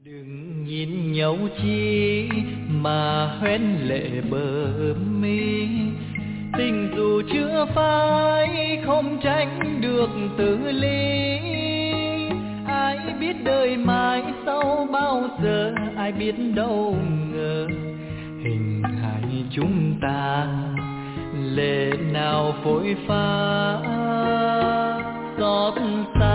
Đừng nhìn nhau chi mà hoen lệ bờ mi, tình dù chưa phai không tránh được tự ly. Ai biết đời mai sau bao giờ, ai biết đâu ngờ hình hài chúng ta lệ nào phôi pha xót xa.